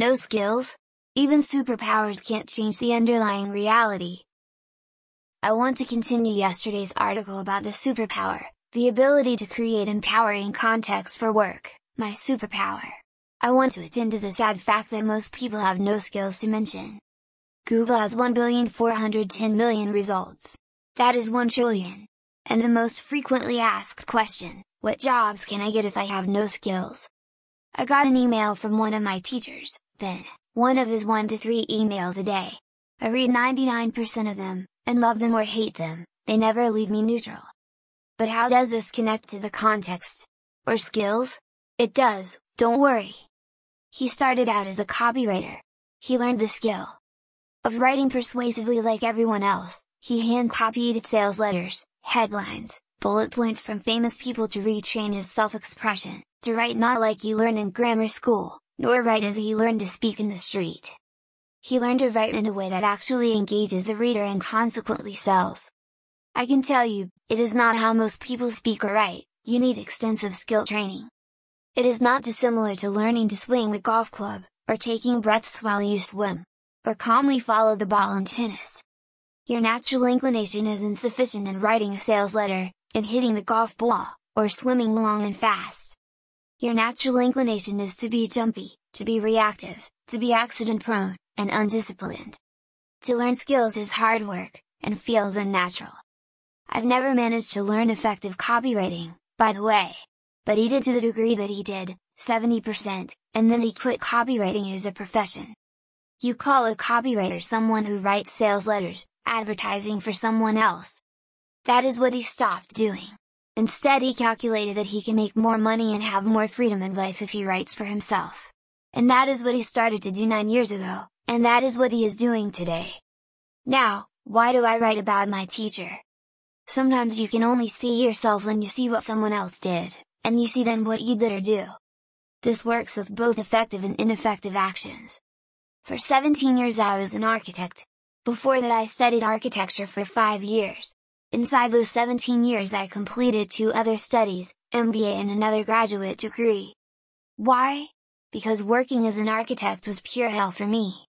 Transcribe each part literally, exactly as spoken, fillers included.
No skills? Even superpowers can't change the underlying reality. I want to continue yesterday's article about the superpower, the ability to create empowering context for work, my superpower. I want to attend to the sad fact that most people have no skills to mention. Google has one billion four hundred ten million results. That is one trillion. And the most frequently asked question, what jobs can I get if I have no skills? I got an email from one of my teachers, Ben, one of his one to three emails a day. I read ninety-nine percent of them, and love them or hate them, they never leave me neutral. But how does this connect to the context? Or skills? It does, don't worry. He started out as a copywriter. He learned the skill of writing persuasively like everyone else. He hand-copied sales letters, headlines, bullet points from famous people to retrain his self-expression, to write not like he learned in grammar school, nor write as he learned to speak in the street. He learned to write in a way that actually engages the reader and consequently sells. I can tell you, it is not how most people speak or write. You need extensive skill training. It is not dissimilar to learning to swing the golf club, or taking breaths while you swim, or calmly follow the ball in tennis. Your natural inclination is insufficient in writing a sales letter, in hitting the golf ball, or swimming long and fast. Your natural inclination is to be jumpy, to be reactive, to be accident-prone, and undisciplined. To learn skills is hard work, and feels unnatural. I've never managed to learn effective copywriting, by the way. But he did to the degree that he did, seventy percent, and then he quit copywriting as a profession. You call a copywriter someone who writes sales letters, advertising for someone else. That is what he stopped doing. Instead he calculated that he can make more money and have more freedom in life if he writes for himself. And that is what he started to do nine years ago, and that is what he is doing today. Now, why do I write about my teacher? Sometimes you can only see yourself when you see what someone else did, and you see then what you did or do. This works with both effective and ineffective actions. For seventeen years I was an architect. Before that I studied architecture for five years. Inside those seventeen years I completed two other studies, M B A and another graduate degree. Why? Because working as an architect was pure hell for me.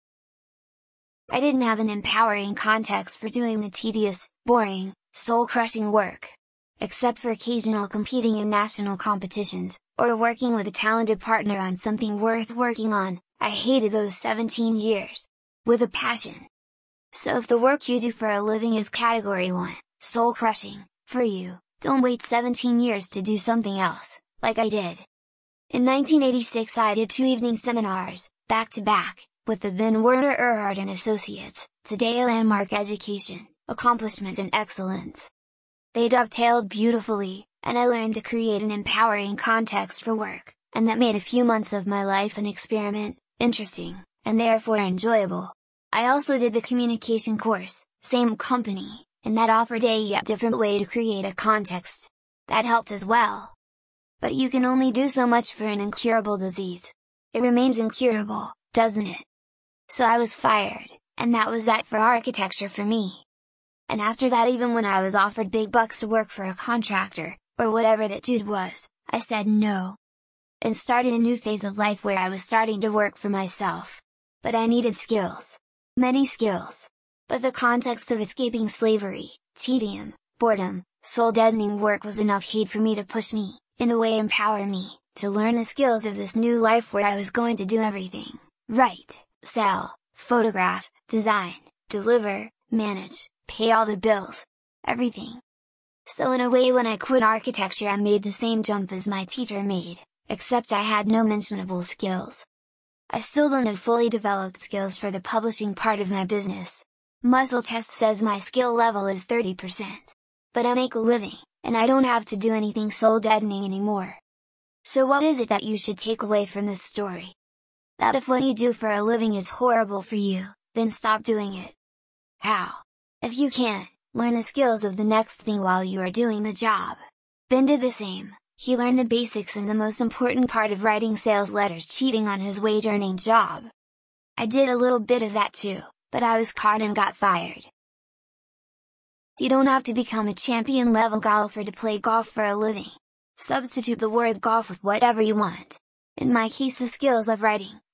I didn't have an empowering context for doing the tedious, boring, soul-crushing work. Except for occasional competing in national competitions, or working with a talented partner on something worth working on, I hated those seventeen years. With a passion. So if the work you do for a living is category one, soul-crushing, for you, don't wait seventeen years to do something else, like I did. In nineteen eighty-six I did two evening seminars, back to back, with the then Werner Erhard and Associates, today a landmark education, accomplishment and excellence. They dovetailed beautifully, and I learned to create an empowering context for work, and that made a few months of my life an experiment, interesting, and therefore enjoyable. I also did the communication course, same company, and that offered a yet different way to create a context. That helped as well. But you can only do so much for an incurable disease. It remains incurable, doesn't it? So I was fired, and that was that for architecture for me. And after that, even when I was offered big bucks to work for a contractor, or whatever that dude was, I said no. And started a new phase of life where I was starting to work for myself. But I needed skills. Many skills. But the context of escaping slavery, tedium, boredom, soul-deadening work was enough heat for me to push me, in a way empower me, to learn the skills of this new life where I was going to do everything. Write, sell, photograph, design, deliver, manage, pay all the bills, everything. So in a way when I quit architecture I made the same jump as my teacher made, except I had no mentionable skills. I still don't have fully developed skills for the publishing part of my business. Muscle Test says my skill level is thirty percent. But I make a living, and I don't have to do anything soul-deadening anymore. So what is it that you should take away from this story? That if what you do for a living is horrible for you, then stop doing it. How? If you can, learn the skills of the next thing while you are doing the job. Ben did the same. He learned the basics and the most important part of writing sales letters, cheating on his wage-earning job. I did a little bit of that too, but I was caught and got fired. You don't have to become a champion-level golfer to play golf for a living. Substitute the word golf with whatever you want. In my case, the skills of writing,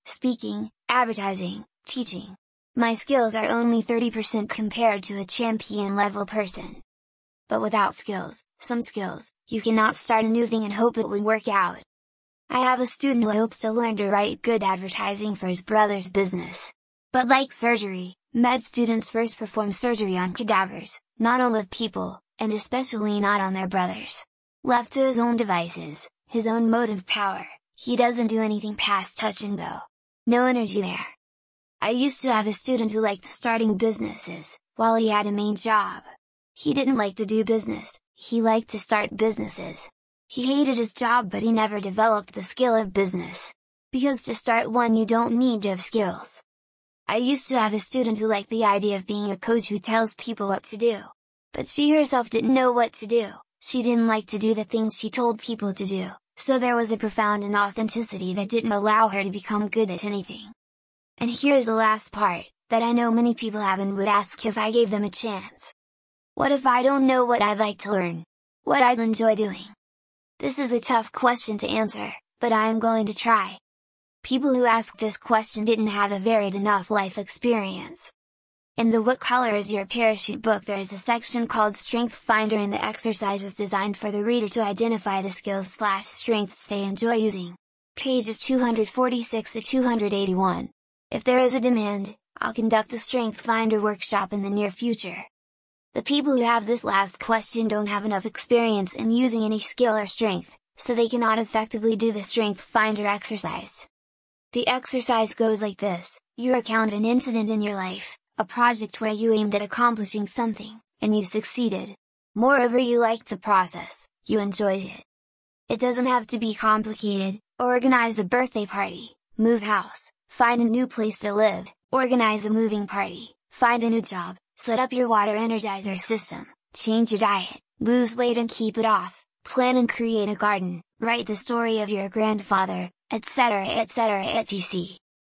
speaking, advertising, teaching. My skills are only thirty percent compared to a champion level person. But without skills, some skills, you cannot start a new thing and hope it would work out. I have a student who hopes to learn to write good advertising for his brother's business. But like surgery, med students first perform surgery on cadavers, not on live people, and especially not on their brothers. Left to his own devices, his own motive power, he doesn't do anything past touch and go. No energy there. I used to have a student who liked starting businesses, while he had a main job. He didn't like to do business, he liked to start businesses. He hated his job but he never developed the skill of business. Because to start one you don't need to have skills. I used to have a student who liked the idea of being a coach who tells people what to do. But she herself didn't know what to do, she didn't like to do the things she told people to do, so there was a profound inauthenticity that didn't allow her to become good at anything. And here's the last part, that I know many people have and would ask if I gave them a chance. What if I don't know what I'd like to learn? What I'd enjoy doing? This is a tough question to answer, but I am going to try. People who ask this question didn't have a varied enough life experience. In the What Color is Your Parachute book there is a section called Strength Finder and the exercise is designed for the reader to identify the skills slash strengths they enjoy using. Pages two forty-six to two eighty-one. If there is a demand, I'll conduct a Strength Finder workshop in the near future. The people who have this last question don't have enough experience in using any skill or strength, so they cannot effectively do the Strength Finder exercise. The exercise goes like this: you recount an incident in your life, a project where you aimed at accomplishing something, and you succeeded. Moreover, you liked the process, you enjoyed it. It doesn't have to be complicated. Organize a birthday party, move house, find a new place to live, organize a moving party, find a new job, set up your water energizer system, change your diet, lose weight and keep it off, plan and create a garden, write the story of your grandfather, et cetera et cetera et cetera.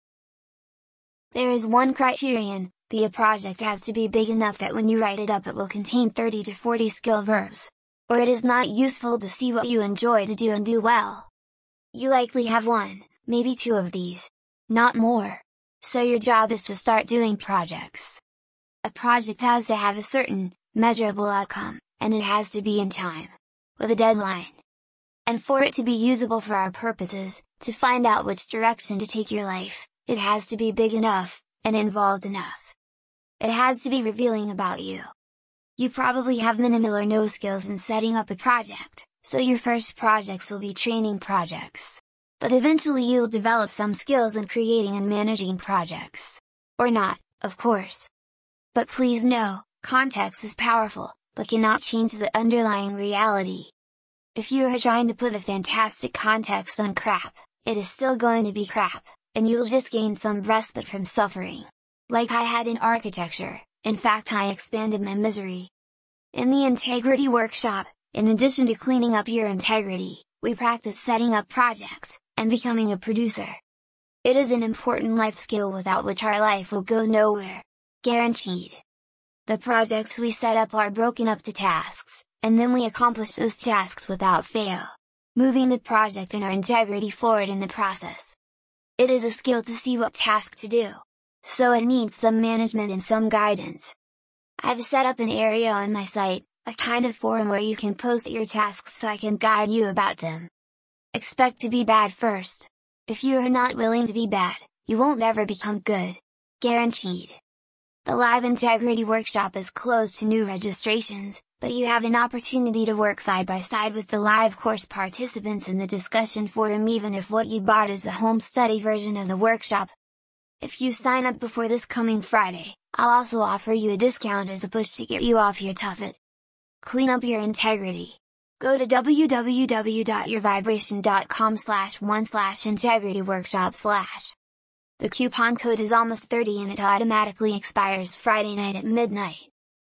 There is one criterion: the project has to be big enough that when you write it up it will contain thirty to forty skill verbs. Or it is not useful to see what you enjoy to do and do well. You likely have one, maybe two of these. Not more. So your job is to start doing projects. A project has to have a certain, measurable outcome, and it has to be in time. With a deadline. And for it to be usable for our purposes, to find out which direction to take your life, it has to be big enough, and involved enough. It has to be revealing about you. You probably have minimal or no skills in setting up a project, so your first projects will be training projects. But eventually you'll develop some skills in creating and managing projects. Or not, of course. But please know, context is powerful, but cannot change the underlying reality. If you are trying to put a fantastic context on crap, it is still going to be crap, and you'll just gain some respite from suffering. Like I had in architecture, in fact I expanded my misery. In the Integrity Workshop, in addition to cleaning up your integrity, we practice setting up projects, and becoming a producer. It is an important life skill without which our life will go nowhere. Guaranteed. The projects we set up are broken up to tasks, and then we accomplish those tasks without fail. Moving the project and our integrity forward in the process. It is a skill to see what task to do. So it needs some management and some guidance. I've set up an area on my site, a kind of forum where you can post your tasks so I can guide you about them. Expect to be bad first. If you are not willing to be bad, you won't ever become good. Guaranteed. The Live Integrity Workshop is closed to new registrations, but you have an opportunity to work side by side with the live course participants in the discussion forum even if what you bought is the home study version of the workshop. If you sign up before this coming Friday, I'll also offer you a discount as a push to get you off your tuffet. Clean up your integrity. Go to w w w dot your vibration dot com slash one slash integrity workshop slash. The coupon code is almost thirty and it automatically expires Friday night at midnight.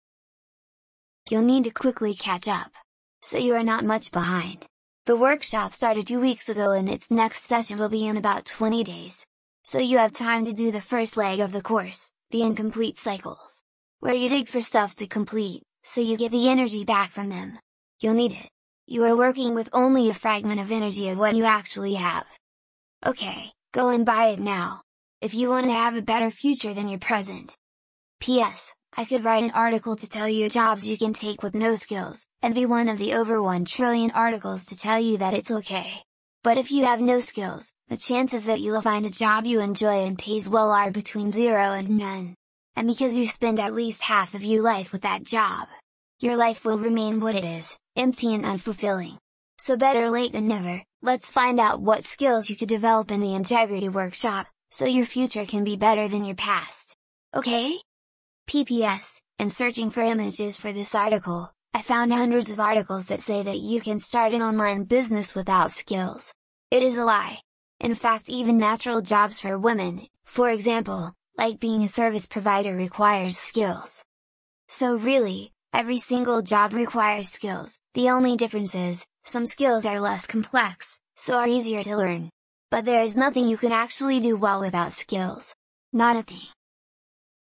You'll need to quickly catch up. So you are not much behind. The workshop started two weeks ago and its next session will be in about twenty days. So you have time to do the first leg of the course, the incomplete cycles. Where you dig for stuff to complete, so you get the energy back from them. You'll need it. You are working with only a fragment of energy of what you actually have. Okay, Go and buy it now! If you want to have a better future than your present. P S I could write an article to tell you jobs you can take with no skills, and be one of the over one trillion articles to tell you that it's okay. But if you have no skills, the chances that you'll find a job you enjoy and pays well are between zero and none. And because you spend at least half of your life with that job, your life will remain what it is, empty and unfulfilling. So better late than never, let's find out what skills you could develop in the Integrity Workshop, so your future can be better than your past. Okay? P P S, in searching for images for this article, I found hundreds of articles that say that you can start an online business without skills. It is a lie. In fact, even natural jobs for women, for example, like being a service provider, requires skills. So really, every single job requires skills. The only difference is, some skills are less complex, so are easier to learn. But there is nothing you can actually do well without skills. Not a thing.